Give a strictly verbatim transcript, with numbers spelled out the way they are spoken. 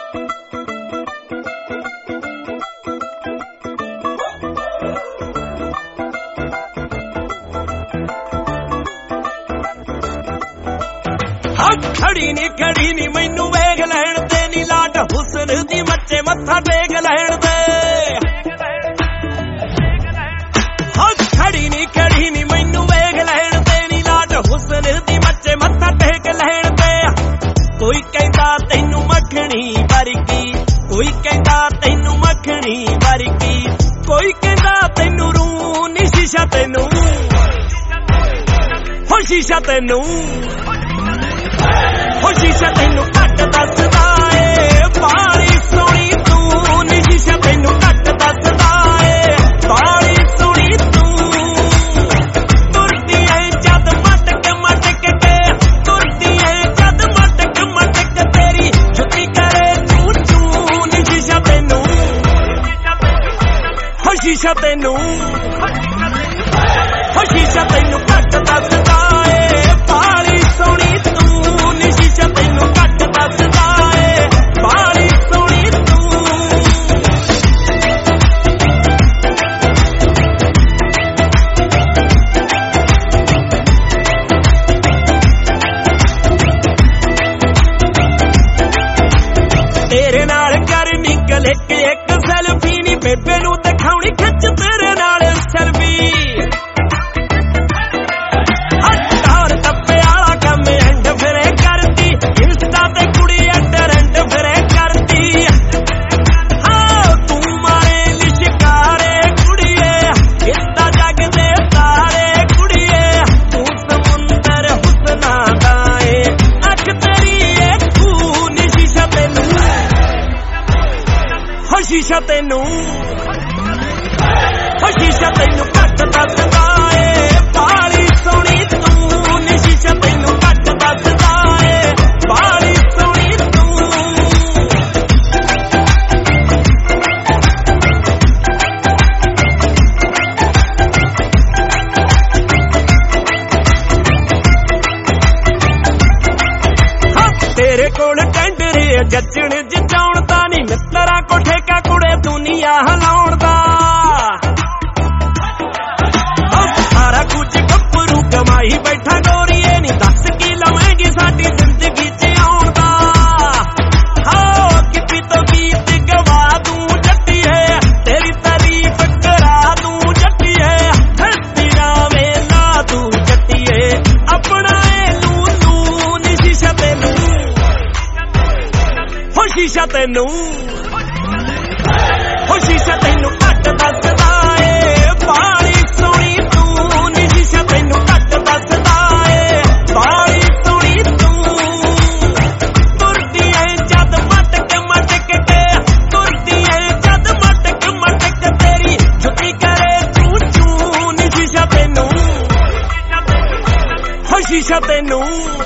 खड़ी नी खड़ी नी मैनू वेख लैण दे नी लाट हुस्न दी मच्चे मत्था टेक लैण दे। खड़ी नी खड़ी नी मैनू वेख लैण दे नी लाट हुस्न दी मच्चे मत्था टेक लैण दे। कोई कहंदा तैनू मखणी वरगी, कोई कहंदा तैनू मखणी वरगी, कोई कहंदा तैनू रूह नी शीशा तैनू हो शीशा तैनू हो शीशा तैनू घट दसदा ए बाली सोहणी तू नी शीशा तैनू घट दसदा ए बाली सोहणी तू। तुरदी ऐ जद मटक मटक के, तुरदी ऐ जद मटक मटक तेरी जुती करे चू चू नी शीशा तैनू हो शीशा तैनू हो शीशा तैनू घट दसदा ए बाली सोहणी तू नी शीशा तैनू घट दसदा ए बाली सोहणी तू। तेरे नाल करनी क्लिक एक सेल्फी नी बेबे नू दिखाउणी खिच तेरे नाल सेल्फी। शीशा तैनू हो शीशा तैनू घट दसदा ए बाली सोहणी तू नी शीशा तैनू घट दसदा ए बाली सोहणी तू। तेरे कोल कंडरे जचण जचाउण दा नी मित्तरा को ठेका कुड़े दुनिया हिलाउण दा। सारा कुछ गप्परू कमाई बैठा गोरीए नी दस की लवेंगी साडी जिंदगी च आउण दा। हो किसी तो गीत गवा दूं जट्टीए, तेरी तारीफ करा दूं जट्टीए, तेरा वेला दूं जट्टीए, अपना ए लू नी शीशा तैनू हो शीशा तैनू हो शीशा तैनू घट दसदा ए बाली सोहणी तू नी शीशा तैनू घट दसदा ए बाली सोहणी तू। तुरदी ऐ जद मटक मटक के, तुरदी ऐ जद मटक मटक तेरी जुती करे चू चू नी शीशा तैनू हो शीशा तैनू